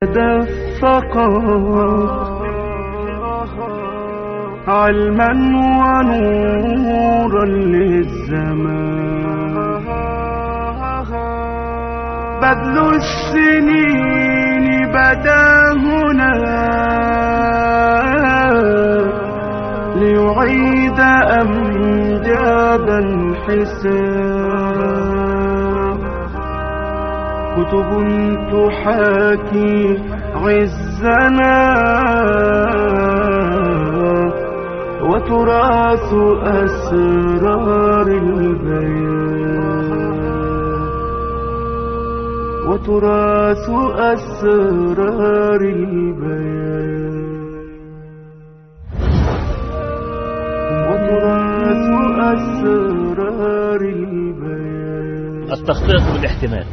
دفقت علما ونورا للزمان، بذل السنين بدا هنا ليعيد أمجادا حساب، كتب تحاكي عزنا وتراث أسرار البيان، وتراث أسرار البيان، وتراث أسرار البيان. التخطيط بالاحتمال،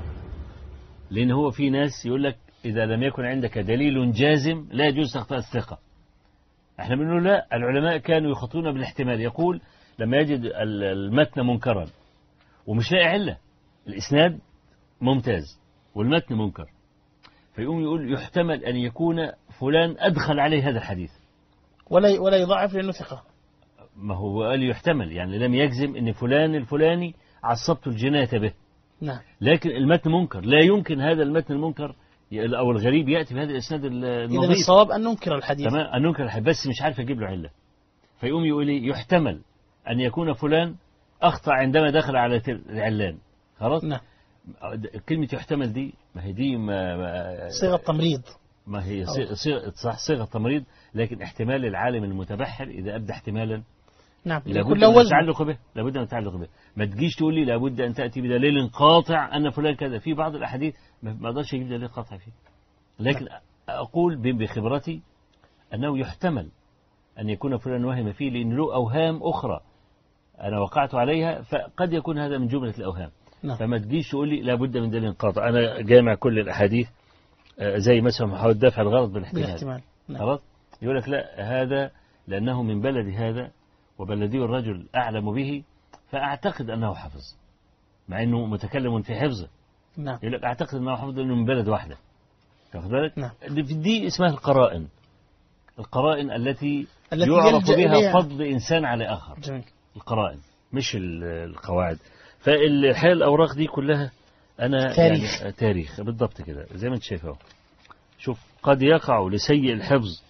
لأن هو في ناس يقول لك إذا لم يكن عندك دليل جازم لا يجوز تخطئ الثقة. احنا بنقول لا، العلماء كانوا يخطئون بالاحتمال. يقول لما يجد المتن منكرا ومش لاقي علة، الإسناد ممتاز والمتن منكر، فيقوم يقول يحتمل أن يكون فلان أدخل عليه هذا الحديث ولا يضعف لأنه ثقة. ما هو قال يحتمل، يعني لم يجزم أن فلان الفلاني عصبت الجناية به. نعم. لكن المتن منكر، لا يمكن هذا المتن المنكر أو الغريب يأتي بهذا الإسناد النظيف. إذا الصواب أن ننكر الحديث. تمام، أن ننكر الحديث، بس مش عارف أجيب له علة. فيقوم يقول لي يحتمل أن يكون فلان أخطأ عندما دخل على العلان. خلاص. نعم. كلمة يحتمل دي، ما هي دي صيغة تمريض. ما هي صيغة تمريض، لكن احتمال العالم المتبحر إذا أبدى احتمالا نعم لابد من التعلق به، لابد من التعلق به. ما تجيش تقول لي لابد أن تأتي بدليل قاطع أن فلان كذا. في بعض الأحاديث ما أقدرش أجيب دليل قاطع فيه، لكن أقول بخبرتي أنه يحتمل أن يكون فلان وهم فيه، لأن له أوهام أخرى أنا وقعت عليها، فقد يكون هذا من جملة الأوهام. فما تجيش تقول لي لابد من دليل قاطع. أنا جامع كل الأحاديث زي مثلا محاول دفع الغرض بالاحتمال. خلاص. يقول لك لا، هذا لأنه من بلد هذا وبلدي الرجل أعلم به، فأعتقد أنه حفظ، مع أنه متكلم في حفظه. نعم. يقول لك أعتقد أنه حفظ لأنه من بلد واحدة. تاخد بالك؟ نعم. دي اسمها القرائن. القرائن التي يعرف بها فضل إنسان على آخر. جميل. القرائن مش القواعد. فالحقيقة الأوراق دي كلها أنا تاريخ. يعني تاريخ بالضبط كده زي ما أنت شايفه. شوف، قد يقع لسيء الحفظ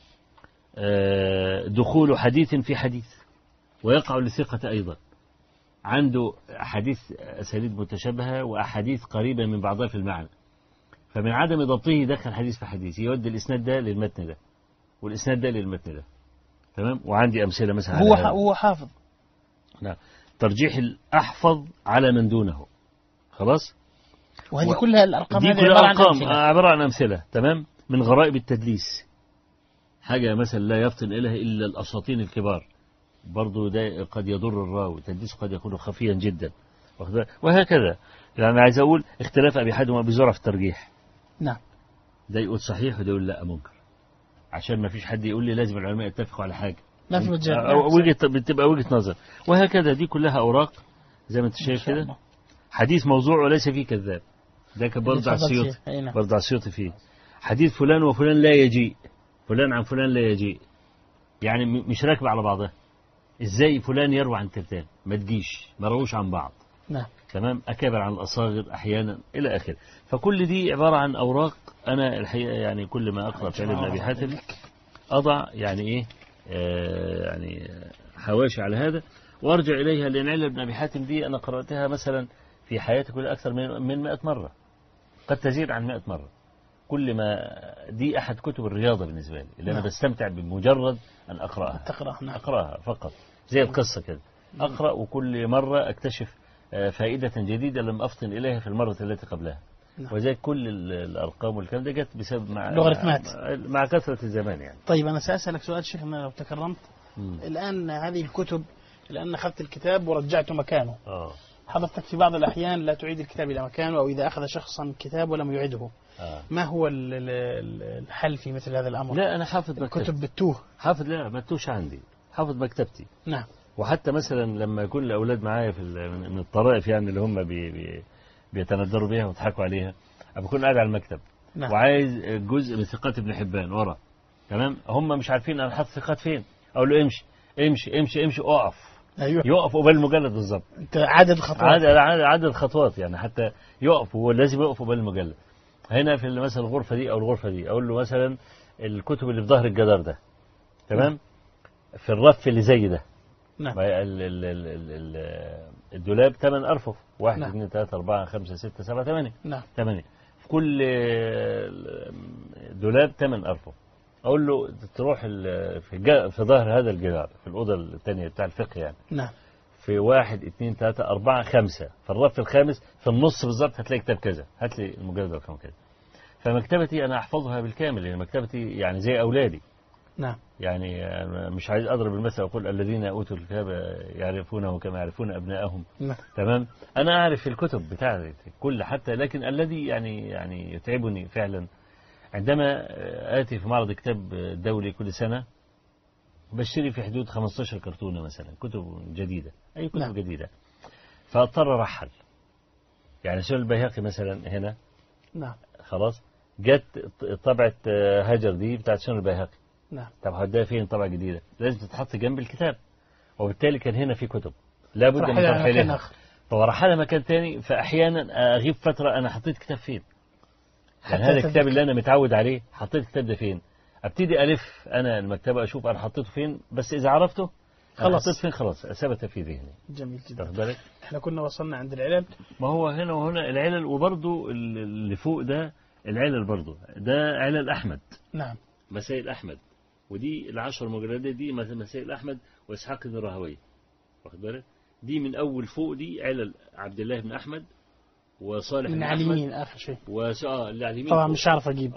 دخول حديث في حديث، ويقع لثقة أيضا. عنده أحاديث أساليب متشابهة وأحاديث قريبة من بعضها في المعنى، فمن عدم ضبطه يدخل حديث في حديث، يودي الإسناد ده للمتن ده والإسناد ده للمتن ده. تمام. وعندي أمثلة مثلا هو حافظ. نعم. ترجيح الأحفظ على من دونه. خلاص. وهذه كلها الأرقام دي كلها أرقام عبارة عن أمثلة. تمام. من غرائب التدليس حاجة مثلا لا يفطن إليها إلا الأساطين الكبار، برضو ده قد يضر الراوي، تدليس قد يكون خفيا جدا، وهكذا. يعني عايز أقول اختلاف أبي حاتم وأبي زرع في الترجيح. نعم. ده يقول صحيح وده يقول لا منكر، عشان ما فيش حد يقول لي لازم العلماء يتفقوا على حاجة، لا في مجال بتبقى وجهة نظر. وهكذا دي كلها أوراق زي ما أنت شايف كده. حديث موضوع وليس فيه كذاب، ده كان برضه على السيوطي، برضه على السيوطي فيه. حديث فلان وفلان لا يجيء، فلان عن فلان لا يجيء، يعني مش راكبة على بعضها. ازاي فلان يروي عن تلتان؟ ما تجيش، ما روش عن بعض. نعم. تمام. أكابر عن الأصاغر أحيانا إلى آخره. فكل دي عبارة عن أوراق. أنا الحقيقة يعني كل ما أقرأ في علم أبي حاتم أضع يعني إيه يعني حواشي على هذا وأرجع إليها، لأن علم ابن أبي حاتم دي أنا قرأتها مثلا في حياتي كلها أكثر من 100 مرة، قد تزيد عن 100 مرة. كل ما دي أحد كتب الرياضة بالنسبة لي اللي أنا بستمتع بمجرد أن أقرأها. أقرأها فقط زي القصة كده، أقرأ وكل مرة أكتشف فائدة جديدة لم أفطن إليها في المرة التي قبلها. وزي كل الأرقام والكلام ده جت بسبب مع كثرة الزمان يعني. طيب أنا سأسألك سؤال شيخنا لو تكرمت. الآن هذه الكتب، الآن أخذت الكتاب ورجعت مكانه. حضرتك في بعض الأحيان لا تعيد الكتاب إلى مكانه، أو إذا أخذ شخصا كتاب ولم يعيده. ما هو الحل في مثل هذا الأمر؟ لا أنا حافظ الكتب بالتوه. حافظ، لا ما تتوش عندي، حافظ مكتبتي. نعم. وحتى مثلا لما يكون الأولاد معايا في من الطرائف يعني اللي هم بيتندروا بيها ويضحكوا عليها، بكون قاعد على المكتب نعم. وعايز جزء من ثقات ابن حبان ورا، تمام، هم مش عارفين انا حاطط ثقات فين، اقول له امشي امشي امشي امشي، اقف. أيوه. يقف قبال المجلد بالظبط، أنت عدد الخطوات. عدد الخطوات يعني، حتى يقف، هو لازم يقف قبال المجلد. هنا في مثلا الغرفة دي أو الغرفة دي، أقول له مثلا الكتب اللي في ظهر الجدار ده، تمام، في الرف اللي زي ده، نعم. الدولاب 8 أرفف، 1 نعم. 2 3 4 5 6 7 8. نعم. 8 في كل دولاب 8 أرفف. أقول له تروح في ظهر هذا الجدار في الأوضة الثانية بتاع الفقه يعني، نعم. في 1 2 3 4 5 في الرف الخامس في النص بالظبط هتلاقي كتاب كذا، هات لي المجلد رقم كذا. فمكتبتي أنا أحفظها بالكامل، لأن مكتبتي يعني زي أولادي. نعم. يعني مش عايز أضرب المثل أقول الذين أوتوا الكتاب يعرفونه كما يعرفون أبنائهم. نعم. تمام. أنا أعرف الكتب بتاعتي كل، حتى لكن الذي يعني يتعبني فعلا عندما آتي في معرض كتاب دولي كل سنة، بشتري في حدود 15 كرتونة مثلا كتب جديدة، أي كتب نعم. جديدة، فاضطر أرحل. يعني سنن البيهقي مثلا هنا، نعم. خلاص جت طبعة هاجر دي بتاعت سنن البيهقي. نعم. طب هوديها فين طبعة جديدة؟ لازم تتحط جنب الكتاب، وبالتالي كان هنا في كتب لابد من ترحيلها، فورحلها مكان تاني. فأحيانا أغيب فترة أنا حطيت كتاب فين، يعني هذا الكتاب اللي أنا متعود عليه حطيت الكتاب ده فين، ابتدي ألف أنا المكتبة أشوف أنا حطيته فين، بس إذا عرفته خلاص حطيت فين خلاص ثبت في ذهني. جميل جدا. واخد بالك؟ احنا كنا وصلنا عند العلل. ما هو هنا وهنا العلل، وبرضه اللي فوق ده العلل برضه، ده علل أحمد. نعم. مسائل أحمد، ودي ال10 مجلدات دي مسائل أحمد وإسحاق بن راهويه. واخد بالك؟ دي من أول فوق دي علل عبد الله بن أحمد وصالح بن أحمد. من على اليمين آخر شيء. اللي على اليمين طبعا فوق. مش عارف أجيب.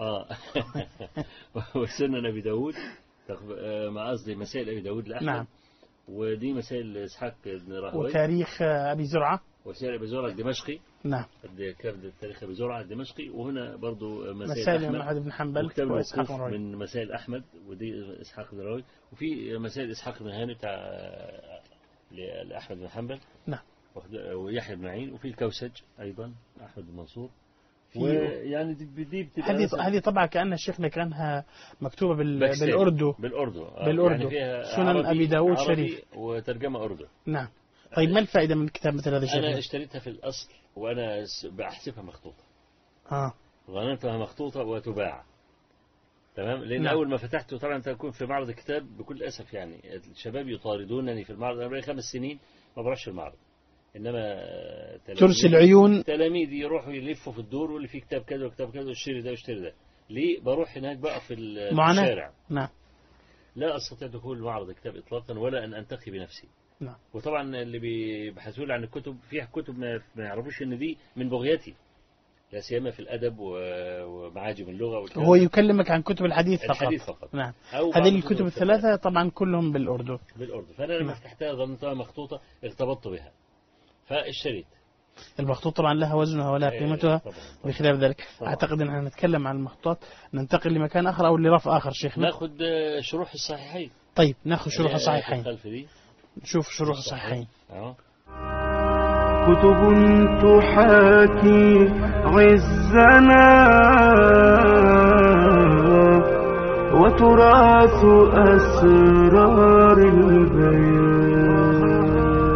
وسنن أبي داود، مع قصدي مسائل أبي داود لأحمد. نعم. ودي مسائل إسحاق بن راهويه. وتاريخ أبي زرعة. وسائل أبي زرعة الدمشقي. نعم. كتاب تاريخ أبي زرعة الدمشقي. وهنا برضو مسائل أحمد بن حنبل وإسحاق من مسائل أحمد، ودي إسحاق بن راهويه. وفي مسائل إسحاق بن هاني بتاع لأحمد بن حنبل. نعم. ويحيى بن معين. وفي الكوسج أيضا أحمد بن منصور. ويعني دي هذه طبعا كأن شيخنا كانها مكتوبة بالأردو. بالأردو. يعني سنن أبي داود شريف وترجمة أردو. نعم. طيب ما الفائدة من كتاب مثل هذا الشيء؟ أنا اشتريتها في الأصل وأنا بحسبها مخطوطة. ظننتها مخطوطة وتباع. تمام. لأن أول ما فتحته طبعا تكون في معرض الكتاب بكل أسف، يعني الشباب يطاردونني في المعرض. أنا بقالي 5 سنين ما بروحش المعرض، إنما ترسل عيون تلاميذي يروحوا يلفوا في الدور واللي فيه كتاب كذا وكتاب كذا واشتري ده واشتري ده. ليه؟ بروح هناك بقى في الشارع. نعم. لا أستطيع دخول معرض الكتاب إطلاقا ولا أن أنتقي بنفسي. نعم. وطبعا اللي بيبحثوا لي عن الكتب، فيها كتب ما يعرفوش ان دي من بغيتي، لا سيما في الادب ومعاجم اللغه. هو يكلمك عن كتب الحديث فقط. الحديث فقط. نعم. هذه الكتب الثلاثه طبعا كلهم بالاردو. فانا لما فتحتها ظننتها مخطوطه، ارتبطت بها فاشتريت. المخطوط طبعا لها وزنها ولا قيمتها بخلاف ذلك. اعتقد ان احنا نتكلم عن المخطوطات ننتقل لمكان اخر او لرف اخر شيخنا. ناخذ شروح الصحيحين. طيب ناخذ شروح الصحيحين. نشوف شروح الصحيحين. كتب تحاكي عزنا وتراث أسرار البيان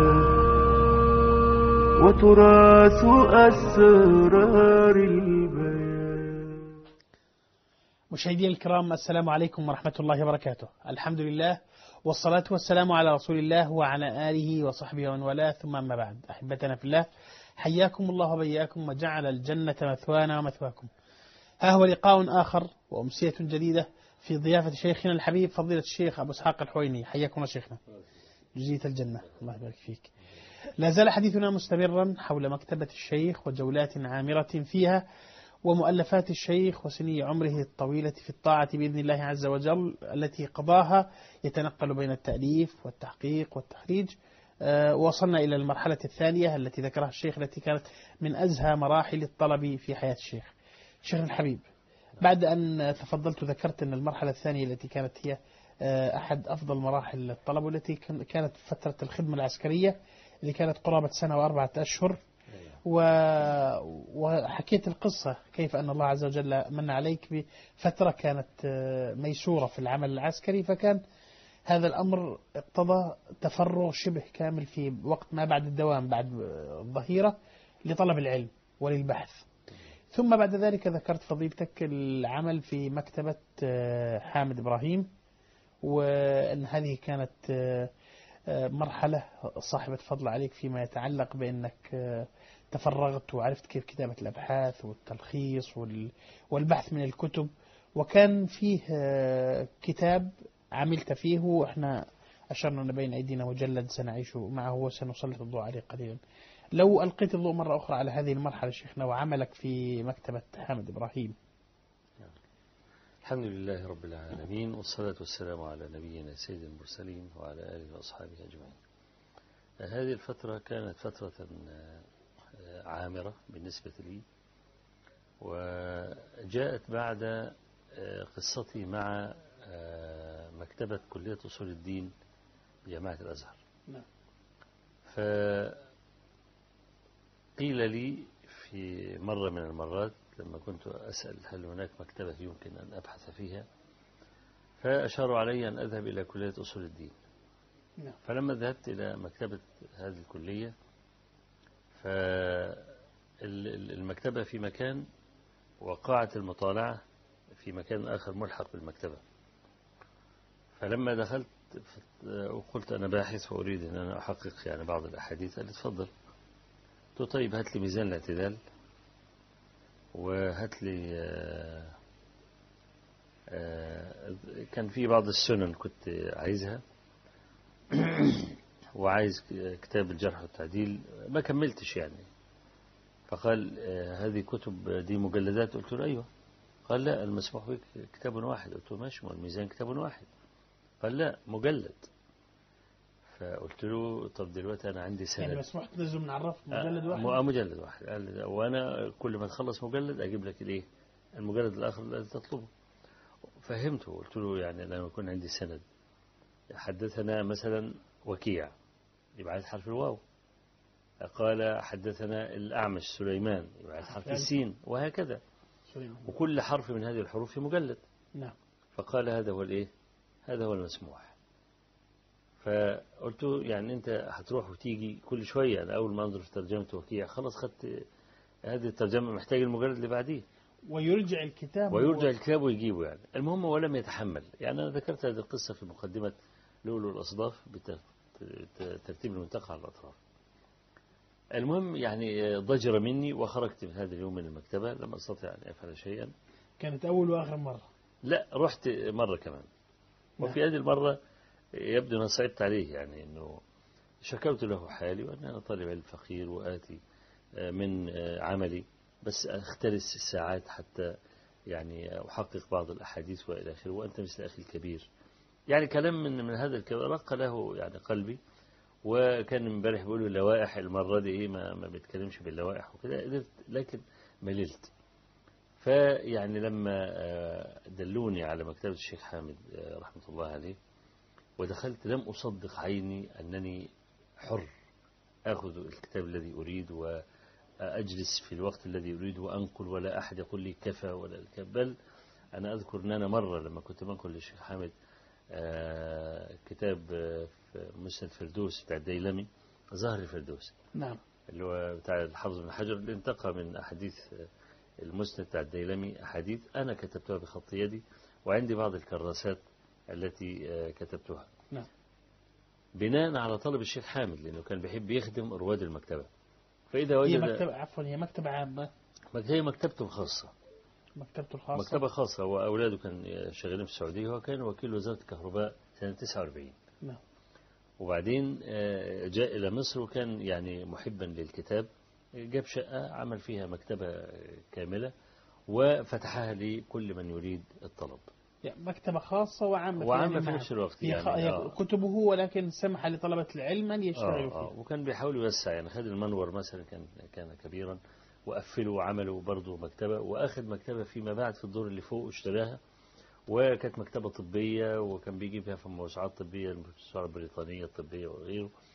وتراث أسرار البيان. مشاهدينا الكرام، السلام عليكم ورحمة الله وبركاته. الحمد لله والصلاة والسلام على رسول الله وعلى آله وصحبه ومن والاه، ثم أما بعد. أحبتنا في الله، حياكم الله وبياكم وجعل الجنة مثوانا ومثواكم. ها هو لقاء آخر وأمسية جديدة في ضيافة شيخنا الحبيب فضيلة الشيخ أبو إسحاق الحويني. حياكم الله شيخنا، جزية الجنة، الله يبارك فيك. لا زال حديثنا مستمرا حول مكتبة الشيخ وجولات عامرة فيها ومؤلفات الشيخ وسني عمره الطويلة في الطاعة بإذن الله عز وجل التي قضاها يتنقل بين التأليف والتحقيق والتخريج. وصلنا إلى المرحلة الثانية التي ذكرها الشيخ، التي كانت من أزهى مراحل الطلب في حياة الشيخ. شيخنا الحبيب، بعد أن تفضلت ذكرت أن المرحلة الثانية التي كانت هي أحد أفضل مراحل الطلب، والتي كانت فترة الخدمة العسكرية اللي كانت قرابة 1 و4 أشهر، وحكيت القصة كيف أن الله عز وجل من عليك بفترة كانت ميسورة في العمل العسكري، فكان هذا الأمر اقتضى تفرغ شبه كامل في وقت ما بعد الدوام بعد الظهيرة لطلب العلم وللبحث. ثم بعد ذلك ذكرت فضيلتك العمل في مكتبة حامد إبراهيم، وأن هذه كانت مرحلة صاحبة فضل عليك فيما يتعلق بأنك تفرغت وعرفت كيف كتابة الأبحاث والتلخيص والبحث من الكتب. وكان فيه كتاب عملت فيه وإحنا أشرنا بين أيدينا مجلد سنعيش معه وسنسلط الضوء عليه قليلا. لو ألقيت الضوء مرة أخرى على هذه المرحلة شيخنا وعملك في مكتبة حامد إبراهيم. الحمد لله رب العالمين، والصلاة والسلام على نبينا سيد المرسلين وعلى آله وأصحابه أجمعين. هذه الفترة كانت فترة عامرة بالنسبة لي، وجاءت بعد قصتي مع مكتبة كلية أصول الدين بجامعة الأزهر. فقيل لي في مرة من المرات لما كنت أسأل هل هناك مكتبة يمكن أن أبحث فيها، فأشاروا علي أن أذهب إلى كلية أصول الدين. فلما ذهبت إلى مكتبة هذه الكلية، فالمكتبة في مكان وقاعة المطالعة في مكان آخر ملحق بالمكتبة. فلما دخلت وقلت أنا باحث وأريد أن أنا أحقق يعني بعض الأحاديث، قال لي تفضل. قلت طيب هات لي ميزان الاعتدال، وهات لي كان في بعض السنن كنت عايزها وعايز كتاب الجرح والتعديل، ما كملتش يعني. فقال هذه كتب دي مجلدات؟ قلت له أيوة. قال لا، المسموح بك كتاب واحد. قلت له ماشي، والميزان كتاب واحد. قال لا، مجلد. فقلت له طب دلوقتي أنا عندي سند، يعني مسموح تنزل من عرف مجلد واحد؟ مجلد واحد. قال وأنا كل ما تخلص مجلد أجيب لك الإيه المجلد الآخر الذي تطلبه. فهمته. قلت له يعني لما يكون عندي سند حدثنا مثلا وكيع، يبقى عايز حرف الواو. قال حدثنا الأعمش سليمان، يبقى عايز حرف السين، وهكذا. وكل حرف من هذه الحروف في مجلد. نعم. فقال هذا هو الإيه، هذا هو المسموح. فقلت له يعني أنت هتروح وتيجي كل شوية. أنا أول ما أنظر في ترجمة وكيع خلاص خدت هذه الترجمة، محتاج المجلد اللي بعديه، ويرجع الكتاب ويجيبه يعني. المهم ولم يتحمل. يعني أنا ذكرت هذه القصة في مقدمة لؤلؤ الأصداف بترتيب المنتقى على الأطراف. المهم يعني ضجر مني وخرجت من هذا اليوم من المكتبة، لم أستطع أن أفعل شيئا. كانت أول وآخر مرة؟ لا، رحت مرة كمان. وفي هذه المرة يبدو أن صعبت عليه، يعني أنه شكوت له حالي وأن أنا طالب علم فقير وآتي من عملي، بس أختلس الساعات حتى يعني أحقق بعض الأحاديث وإلى آخره، وأنت مثل أخي الكبير. يعني كلام من هذا الكبير رق له يعني قلبي. وكان امبارح بيقولوا اللوائح المرة دي إيه، ما بيتكلمش باللوائح وكده، قدرت لكن مللت. فيعني لما دلوني على مكتبة الشيخ حامد رحمة الله عليه ودخلت، لم أصدق عيني أنني حر أخذ الكتاب الذي أريد وأجلس في الوقت الذي أريد وأنقل، ولا أحد يقول لي كفى ولا الكفى. بل أنا أذكر أن أنا مرة لما كنت بنقل للشيخ حامد كتاب في مسند فردوس بتاع الديلمي، ظهر الفردوس، نعم، اللي هو بتاع الحافظ بن حجر، اللي انتقى من أحاديث المسند بتاع الديلمي أحاديث أنا كتبتها بخط يدي، وعندي بعض الكراسات التي كتبتها، نعم، بناء على طلب الشيخ حامد، لأنه كان بيحب يخدم رواد المكتبة. فإذا وجد هي مكتبة عامة، هي مكتبته الخاصة، مكتبته الخاصة، مكتبة خاصة. وأولاده كان شغالين في السعودية، وكان وكيل وزارة الكهرباء سنة 49. نعم. وبعدين جاء إلى مصر وكان يعني محبا للكتاب، جاب شقة عمل فيها مكتبة كاملة وفتحها لكل من يريد الطلب. يعني مكتبة خاصة وعامة يعني في نفس الوقت، يعني كتبه، ولكن سمح لطلبة العلم أن يشتغلوا فيه. وكان بيحاول يوسع، يعني خد المنور مثلا كان كبيرا وقفله وعملوا برضه مكتبة، وأخذ مكتبة فيما بعد في الدور اللي فوق اشتراها، وكانت مكتبة طبية، وكان بيجي فيها في موسوعات طبية، الموسوعة البريطانية الطبية وغيره،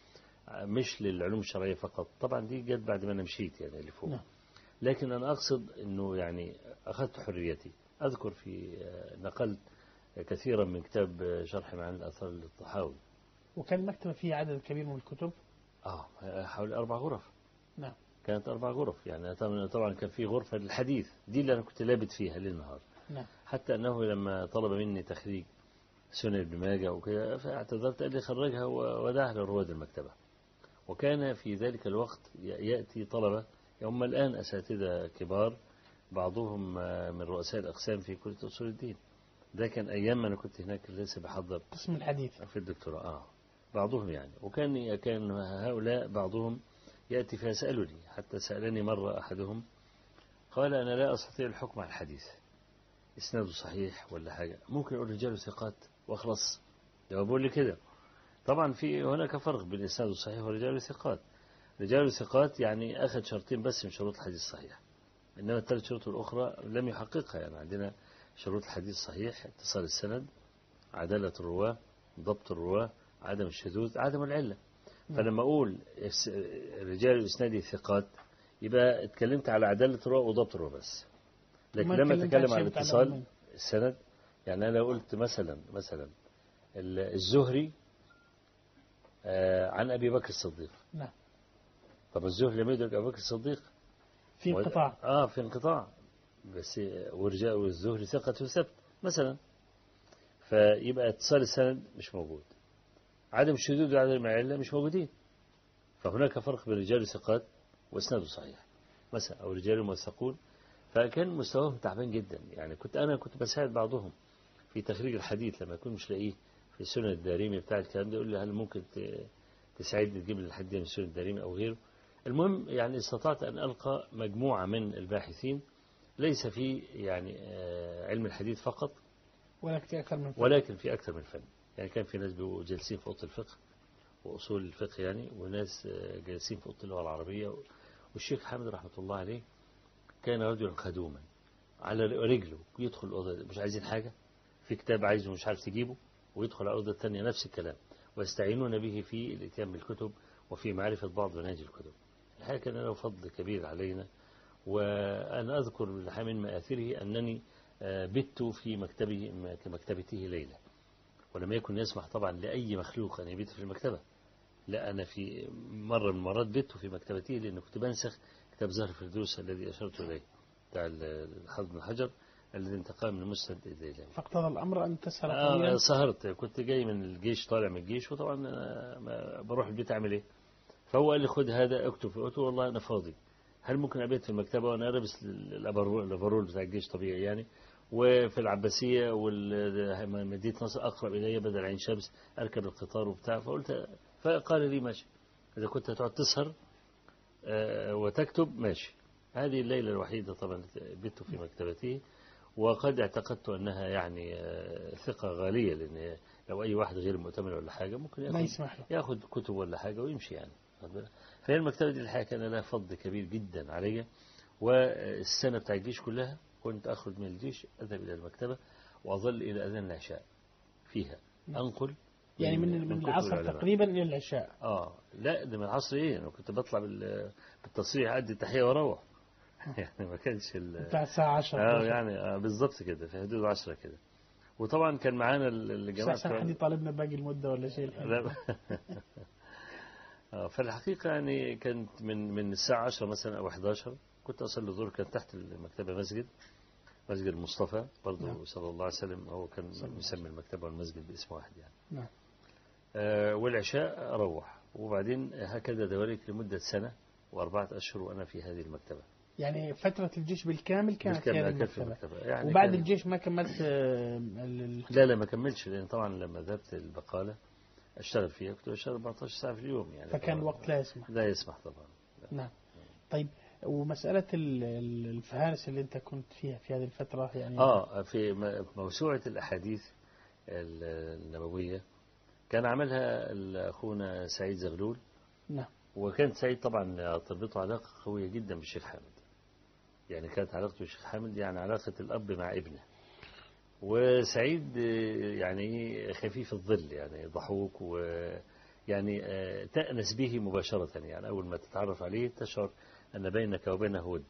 مش للعلوم الشرعية فقط، طبعا دي جت بعد ما أنا مشيت يعني اللي فوق. لكن أنا أقصد أنه يعني أخذت حريتي. أذكر في نقلت كثيرا من كتاب شرح معاني الآثار للطحاوي. وكان المكتبة فيه عدد كبير من الكتب؟ حوالي 4 غرف. نعم. كانت 4 غرف يعني. طبعا كان في غرفة للحديث، دي اللي أنا كنت لابت فيها ليل نهار. نعم. حتى أنه لما طلب مني تخريج سنن ابن ماجه وكذا فاعتذرت، قال لي خرجها ودعها لرواد المكتبة. وكان في ذلك الوقت يأتي طلبة هم الآن أساتذة كبار، بعضهم من رؤساء الأقسام في كلية أصول الدين. ده كان أيام ما أنا كنت هناك لسه بحضر قسم الحديث في الدكتوراه. بعضهم يعني. كان هؤلاء بعضهم يأتي فيسألني، حتى سألني مرة أحدهم قال أنا لا أستطيع الحكم على الحديث إسناده صحيح ولا حاجة، ممكن أقول رجاله ثقات وأخلص. بقول لي كده. طبعا في هناك فرق بين إسناده الصحيح ورجاله ثقات. رجاله ثقات يعني أخذ شرطين بس من شروط الحديث الصحيح، إنما الثلاث شروط الأخرى لم يحققها. يعني عندنا شروط الحديث الصحيح: اتصال السند، عدالة الرواة، ضبط الرواة، عدم الشذوذ، عدم العلة. فلما أقول رجال الإسناد ثقات يبقى اتكلمت على عدالة الرواة وضبط الرواة بس. لكن لما أتكلم على اتصال السند، يعني أنا قلت مثلا الزهري عن أبي بكر الصديق. نعم. طب الزهري لم يدرك أبي بكر الصديق، في انقطاع. في انقطاع بس، ورجاء والزهري ثقة وثبت مثلا. فيبقى اتصال السند مش موجود، عدم الشذوذ وعدم العلة مش موجودين. فهناك فرق بين رجال ثقات واسناده صحيح مثلا، أو رجال موثقون. فكان مستواهم تعبان جدا. يعني كنت بساعد بعضهم في تخريج الحديث لما يكون مش لاقيه في السنن الدارمي بتاع الكلام ده، يقول لي هل ممكن تساعدني تجيب لي الحديث من السنن الدارمي أو غيره. المهم يعني استطعت أن ألقى مجموعة من الباحثين ليس في يعني علم الحديث فقط، ولكن في أكثر من فن. يعني كان في ناس جالسين في أوضة الفقه وأصول الفقه يعني، وناس جالسين في أوضة اللغة العربية. والشيخ حامد رحمة الله عليه كان رجلا خدوما على رجله، يدخل الأوضة مش عايزين حاجة، في كتاب عايزه مش عارف تجيبه، ويدخل على الأوضة الثانية نفس الكلام، ويستعينون به في الاتيان بالكتب وفي معرفة بعض مناهج الكتب. الحقيقة كان له فضل كبير علينا. وأنا أذكر من مآثره أنني بت في مكتبته ليلة، ولم يكن يسمح طبعا لأي مخلوق أن يبيت في المكتبة. لا، أنا في مرة من المرات بت في مكتبته لأن كنت بنسخ كتاب زهر الفردوس الذي أشرت إليه بتاع الحافظ بن حجر الذي انتقل من المسند إليه. فاقتضى الأمر أن تسهر طويلا. سهرت، كنت جاي من الجيش، طالع من الجيش، وطبعا بروح البيت أعمل إيه. فهو قال لي خد هذا اكتب. قلت والله أنا فاضي، هل ممكن أبيت في المكتبة وأنا لابس الأفرول بتاع الجيش طبيعي يعني، وفي العباسية ومدينة نصر أقرب إلي بدل عين شمس، أركب القطار وبتاع. فقال لي ماشي، إذا كنت هتقعد تسهر وتكتب ماشي. هذه الليلة الوحيدة طبعا بت في مكتبته، وقد اعتقدت أنها يعني ثقة غالية، لأن لو أي واحد غير مؤتمن ولا حاجة ممكن يأخذ كتب ولا حاجة ويمشي يعني. فهي المكتبة دي الحقيقة كان لها فضل كبير جدا علي. والسنة بتاع الجيش كلها كنت أخرج من الجيش أذهب إلى المكتبة وأظل إلى أذان العشاء فيها أنقل. يعني من العصر تقريبا إلى العشاء. لا، ده من العصر إيه، أنا كنت بطلع بالتصريح أدي التحية وأروح. يعني ما كانش بتاع الساعة 10 يعني بالضبط كده، في حدود 10 كده. وطبعا كان معانا الجماعة. مش أحسن حد يطالبنا باقي المدة ولا شيء. فالحقيقة يعني كانت من الساعة 10 مثلا أو 11 كنت أصل الظهر. كان تحت المكتبة مسجد المصطفى برضه. نعم. صلى الله عليه وسلم هو كان مسمي المكتبة والمسجد باسم واحد يعني. نعم. والعشاء أروح، وبعدين هكذا دواليك لمدة سنة و4 أشهر وأنا في هذه المكتبة. يعني فترة الجيش بالكامل كانت في هذه المكتبة. يعني وبعد الجيش ما كملت لا ما كملتش، لأن طبعا لما ذهبت البقالة أشتغل فيها كنت أشتغل 14 ساعة في اليوم يعني. فكان الوقت لا يسمح. لا يسمح طبعا. نعم. طيب، ومسألة الفهارس اللي أنت كنت فيها في هذه الفترة يعني. في موسوعة الأحاديث النبوية كان عملها أخونا سعيد زغلول. نعم. وكان سعيد طبعا تربطه علاقة قوية جدا بالشيخ حامد. يعني كانت علاقته بالشيخ حامد يعني علاقة الأب مع ابنه. وسعيد يعني خفيف الظل، يعني ضحوك، ويعني يعني تأنس به مباشرة، يعني أول ما تتعرف عليه تشعر أن بينك وبينه ود.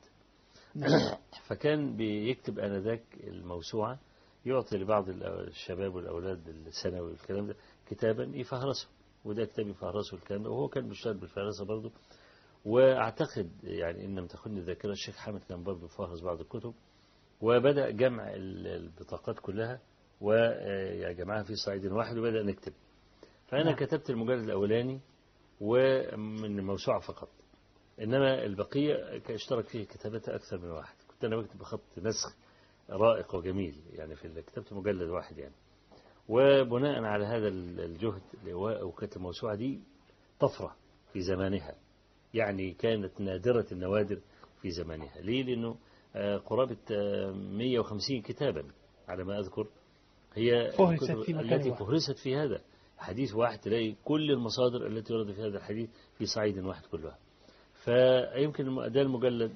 فكان بيكتب آنذاك الموسوعة، يعطي لبعض الشباب والأولاد الثانوي والكلام ده كتابا يفهرسه، وده كتاب يفهرسه الكلام ده، وهو كان بيشتغل بالفهرسة برضه. وأعتقد يعني إن لم تخن الذاكرة الشيخ حامد كان برضه فهرس بعض الكتب، وبدأ جمع البطاقات كلها وجمعها في صعيد واحد وبدأ نكتب. فأنا كتبت المجلد الأولاني ومن الموسوعة فقط، إنما البقية اشترك فيه كتابته أكثر من واحد. كنت أنا بكتب بخط نسخ رائق وجميل يعني، في كتبت مجلد واحد يعني. وبناء على هذا الجهد وكانت الموسوعة دي طفرة في زمانها، يعني كانت نادرة النوادر في زمانها. ليه؟ لأنه قرابة 150 كتابا على ما أذكر هي التي فهرست في هذا حديث واحد، تلاقي كل المصادر التي ورد في هذا الحديث في صعيد واحد كلها. فيمكن ده المجلد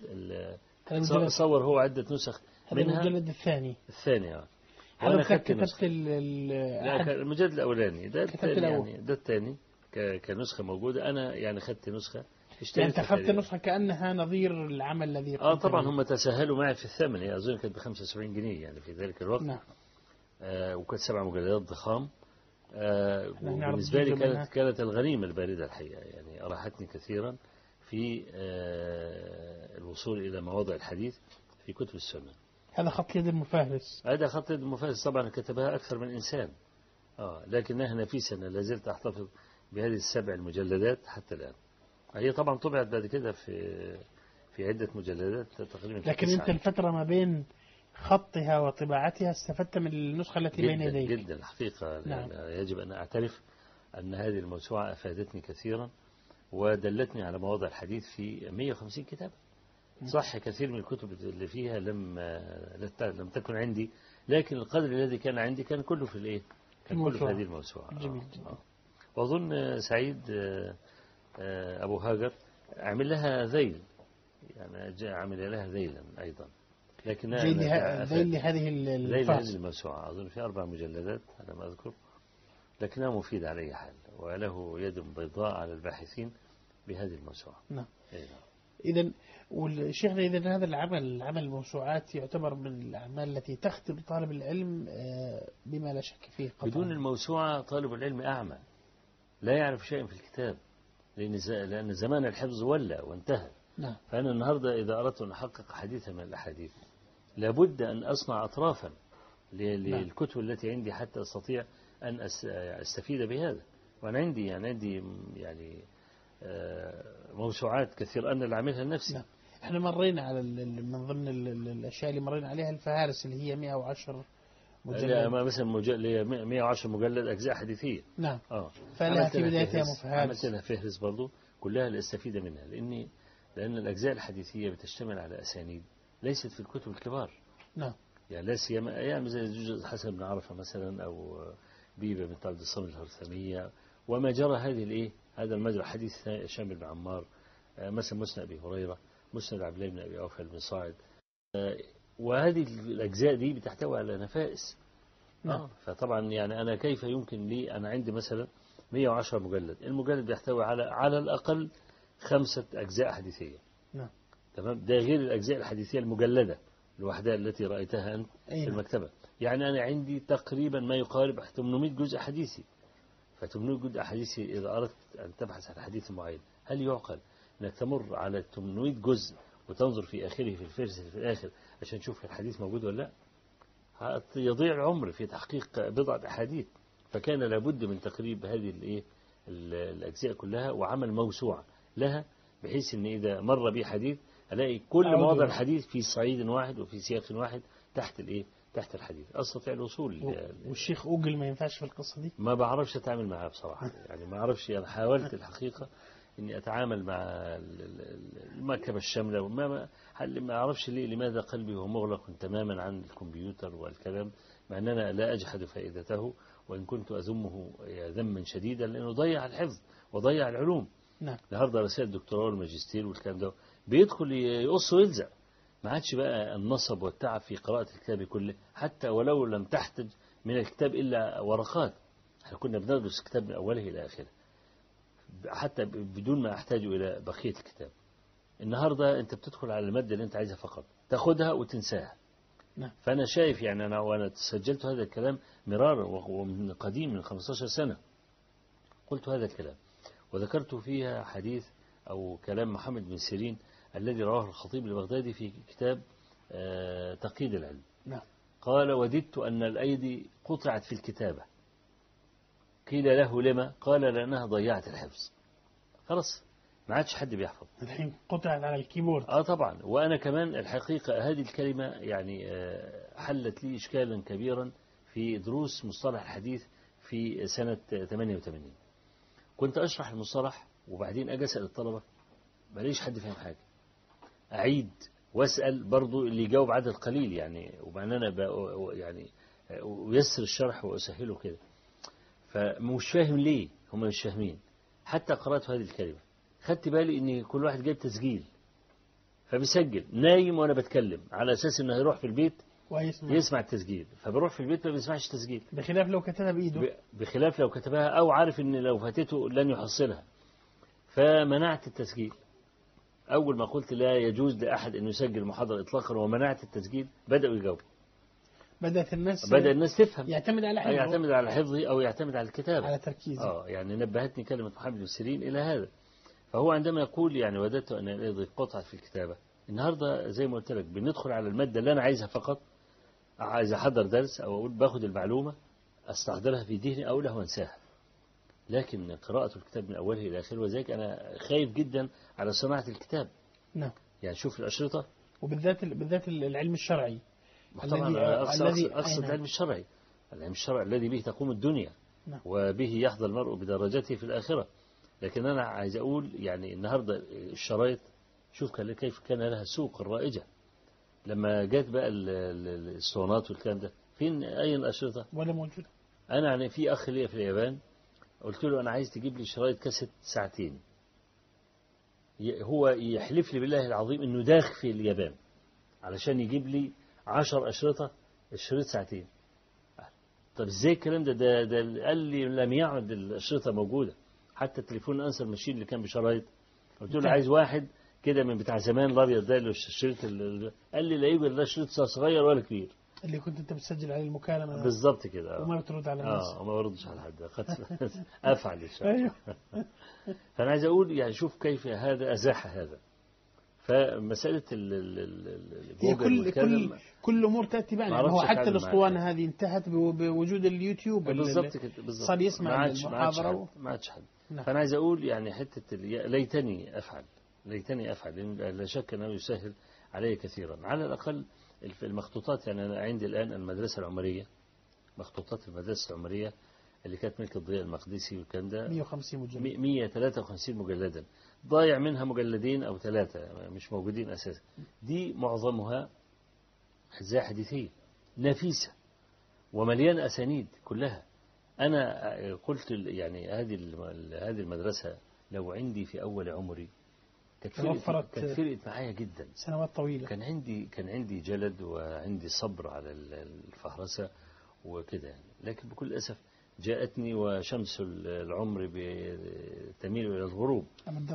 صور هو عدة نسخ منها. المجلد الثاني وأنا كتبت المجلد الأولاني ده الثاني، يعني ده الثاني كنسخة موجودة. أنا يعني خدت نسخة، يعني أنت أخذت نسخة كأنها نظير العمل الذي طبعا هم تساهلوا معي في الثمن، هي أظن كانت ب75 جنيه يعني في ذلك الوقت. نعم. وكانت 7 مجلدات ضخام. وبالنسبة لي كانت الغنيمة الباردة الحقيقة، يعني أراحتني كثيرا في الوصول إلى مواضع الحديث في كتب السنة. هذا خط يد المفهرس. هذا خط يد المفهرس طبعا كتبها أكثر من إنسان، لكنها نفيسة. أنا لازلت أحتفظ بهذه ال7 المجلدات حتى الآن. هي طبعا طبعت بعد كده في عدة مجلدات تقريبا. لكن أنت الفترة ما بين خطها وطباعتها استفدت من النسخة التي بين يديك جدا الحقيقة. نعم. يجب أن أعترف أن هذه الموسوعة أفادتني كثيرا ودلتني على مواضع الحديث في 150 كتاب. صح كثير من الكتب اللي فيها لم تكن عندي، لكن القدر الذي كان عندي كان كله في الايه؟ كان كله في هذه الموسوعة. جميل جدا. وأظن سعيد أبو هاجر عمل لها ذيل، يعني عمل لها ذيلا أيضا، لكن ذيل لهذه الموسوعة أظن في 4 مجلدات على ما أذكر، لكنها مفيدة على أي حال، وله يد بيضاء على الباحثين بهذه الموسوعة. نعم. إذا والشيخنا إذا هذا عمل الموسوعات يعتبر من الأعمال التي تخدم طالب العلم بما لا شك فيه قطعا. بدون الموسوعة طالب العلم أعمى لا يعرف شيئا في الكتاب، لأن زمان الحفظ ولى وانتهى. نعم. فأنا النهاردة إذا أردت أن أحقق حديثا من الأحاديث لابد أن أصنع أطرافا للكتب التي عندي حتى أستطيع أن أستفيد بهذا. وأنا عندي يعني موسوعات كثير أنا اللي أعملها لنفسي. نعم. احنا مرينا على من ضمن الأشياء اللي مرينا عليها الفهارس اللي هي 110 مجلد. مثلا 110 مجلد أجزاء حديثية. نعم. فلها في بدايتها مفهرس. عملت لها فهرس برضو كلها لأستفيد منها، لأن الأجزاء الحديثية بتشتمل على أسانيد ليست في الكتب الكبار. نعم. يعني لا سيما يعني زي جزء حسن بن عرفة مثلا، أو بيبة بنت عبد الصمد الهرثمية، وما جرى هذا المجرى حديث شامل بن عمار، مثلا مسند أبي هريرة، مسند عبد الله بن أبي أوفى بن صاعد. وهذه الأجزاء دي بتحتوي على نفائس. فطبعا يعني أنا كيف يمكن لي، أنا عندي مثلا 110 مجلد، المجلد بيحتوي على الأقل 5 أجزاء حديثية. نعم. تمام. ده غير الأجزاء الحديثية المجلدة الوحدة التي رأيتها أنت في المكتبة. يعني أنا عندي تقريبا ما يقارب 800 جزء حديثي. ف800 جزء حديثي إذا أردت أن تبحث عن حديث معين، هل يعقل أنك تمر على 800 جزء وتنظر في آخره في الفهرس في الآخر عشان تشوف الحديث موجود ولا لا؟ يضيع العمر في تحقيق بضعة أحاديث. فكان لابد من تقريب هذه الأجزاء كلها وعمل موسوعة لها، بحيث أن إذا مر بي حديث ألاقي كل مواضع الحديث في صعيد واحد وفي سياق واحد تحت الحديث أستطيع الوصول. والشيخ أوجل ما ينفعش في القصة دي؟ ما بعرفش أتعامل معها بصراحة. يعني ما أعرفش، أنا حاولت الحقيقة إني أتعامل مع المكتبة الشاملة، وما أعرفش لماذا قلبي هو مغلق تماما عن الكمبيوتر والكلام، مع أن أنا لا أجحد فائدته، وإن كنت أذمه ذما شديدا لأنه ضيع الحفظ وضيع العلوم. نعم. النهارده رسائل الدكتوراه والماجستير والكلام ده بيدخل يقص ويلزق، ما عادش بقى النصب والتعب في قراءة الكتاب كله، حتى ولو لم تحتج من الكتاب إلا ورقات. احنا كنا بندرس الكتاب من أوله إلى آخره، حتى بدون ما أحتاج إلى بقية الكتاب. النهاردة أنت بتدخل على المادة اللي أنت عايزها فقط، تاخدها وتنساها. فأنا شايف يعني وأنا سجلت هذا الكلام مرارا ومن قديم من 15 سنة قلت هذا الكلام، وذكرت فيها حديث أو كلام محمد بن سيرين الذي رواه الخطيب البغدادي في كتاب تقييد العلم. قال: وددت أن الأيدي قطعت في الكتابة. قيل له: لما؟ قال: لأنها ضيعت الحفظ. خلاص ما عادش حد بيحفظ الحين، قطعت على الكيبورد. طبعا. وأنا كمان الحقيقة هذه الكلمة يعني حلت لي إشكالا كبيرا في دروس مصطلح الحديث في سنة 88. كنت أشرح المصطلح وبعدين أجي أسأل الطلبة ماليش حد فاهم حاجة، أعيد وأسأل برضو اللي يجاوب عدد قليل يعني، وبعدين أنا يعني ويسر الشرح وأسهله كده، فمش فاهم ليه هم مش فاهمين. حتى قرأت هذه الكلمة خدت بالي إن كل واحد جايب تسجيل فبيسجل نايم وأنا بتكلم على أساس إنه هيروح في البيت يسمع التسجيل، فبروح في البيت ما بيسمعش تسجيل، بخلاف لو كتبها بإيده، بخلاف لو كتبها أو عارف إن لو فاتته لن يحصلها، فمنعت التسجيل. أول ما قلت لا يجوز لأحد أن يسجل محاضرة إطلاقا ومنعت التسجيل بدأوا يجاوبوا، بدأ الناس تفهم، يعتمد على حفظه أو يعتمد على الكتابة، على تركيزه. يعني نبهتني كلمة محمد بن سيرين إلى هذا. فهو عندما يقول يعني وددت أن الأيدي قطعت في الكتابة، النهاردة زي ما قلت لك بندخل على المادة اللي أنا عايزها فقط، عايز أحضر درس أو أقول باخد المعلومة أستحضرها في ذهني أو له وانساها، لكن قراءة الكتاب من أوله إلى آخره. وذلك أنا خايف جدا على صناعة الكتاب. يعني شوف الأشرطة، وبالذات العلم الشرعي الذي أقصد العلم الشرعي، الذي به تقوم الدنيا وبه يحظى المرء بدرجته في الآخرة. لكن أنا عايز أقول يعني النهاردة الشرايط شوف كيف كان لها سوق الرائجة لما جات بقى الاسطوانات والكلام ده، فين أين الأشرطة؟ ولا موجودة. أنا يعني في أخ لي في اليابان قلت له أنا عايز تجيب لي شرايط كاسيت ساعتين، هو يحلف لي بالله العظيم إنه داخ في اليابان علشان يجيب لي 10 أشرطة الشريط ساعتين. طب ازاي الكلام ده قال لي لم يعد الأشرطة موجودة، حتى التليفون الأنسر ماشين اللي كان بشرايط قلت له عايز واحد كده من بتاع زمان الأبيض ده الشريط قال لي لا يوجد لا شريط صغير ولا كبير، اللي كنت انت بتسجل عليه المكالمة بالظبط كده. وما بترد على الناس. وما بردش على حد أفعل الشيء. فأنا عايز أقول يعني شوف كيف هذا أزاح هذا. فمسألة كل أمور تأتي بعد، هو حتى الأسطوانة هذه انتهت بوجود اليوتيوب بالضبط كده، صار يسمع المحاضرة ما عادش حد. فأنا عايز أقول يعني حتة ليتني أفعل لأن لا شك أنه يسهل علي كثيرا. على الأقل في المخطوطات، يعني أنا عندي الآن المدرسة العمرية، مخطوطات المدرسة العمرية اللي كانت ملك الضياء المقدسي والكلام ده 150 مجلد 153 مجلدا، ضايع منها مجلدين أو 3 مش موجودين أساسا. دي معظمها أجزاء حديثية نفيسة ومليان أسانيد كلها. أنا قلت يعني هذه المدرسة لو عندي في أول عمري كانت فرقت معايا جدا، سنوات طويلة. كان عندي جلد وعندي صبر على الفهرسة وكده يعني. لكن بكل أسف جاءتني وشمس العمر تميل إلى الغروب،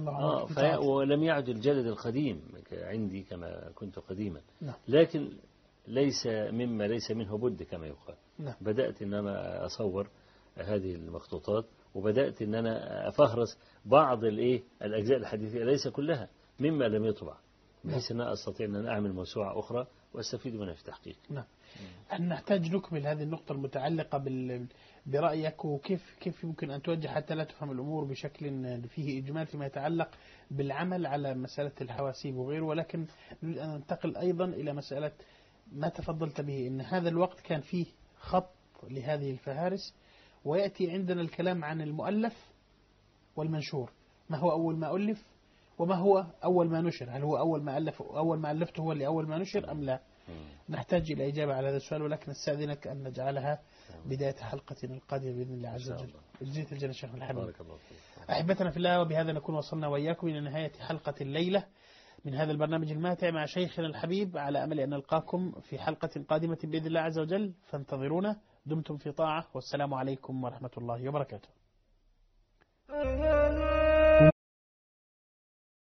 ولم يعد الجلد القديم عندي كما كنت قديما. لكن ليس منه بد كما يقال. بدأت أن أنا أصور هذه المخطوطات، وبدأت أن أنا أفهرس بعض الأجزاء الحديثية ليس كلها مما لم يطبع، بحيث أن أستطيع أن أعمل موسوعة أخرى وأستفيد منها في التحقيق. نحتاج نكمل هذه النقطة المتعلقة برأيك، وكيف يمكن أن توجه حتى لا تفهم الأمور بشكل فيه إجمال فيما يتعلق بالعمل على مسألة الحواسيب وغيره. ولكن نريد أن ننتقل أيضا إلى مسألة ما تفضلت به، إن هذا الوقت كان فيه خط لهذه الفهارس، ويأتي عندنا الكلام عن المؤلف والمنشور. ما هو أول ما ألف وما هو أول ما نشر؟ هل هو أول ما ألفته هو اللي أول ما نشر أم لا؟ نحتاج إلى إجابة على هذا السؤال، ولكن نستأذنك أن نجعلها بداية حلقتنا القادمة بإذن الله عز وجل. جزيت الجنة شيخ الحبيب. أحبتنا في الله، وبهذا نكون وصلنا وإياكم إلى نهاية حلقة الليلة من هذا البرنامج الماتع مع شيخنا الحبيب، على أمل أن نلقاكم في حلقة قادمة بإذن الله عز وجل، فانتظرونا. دمتم في طاعة، والسلام عليكم ورحمة الله وبركاته.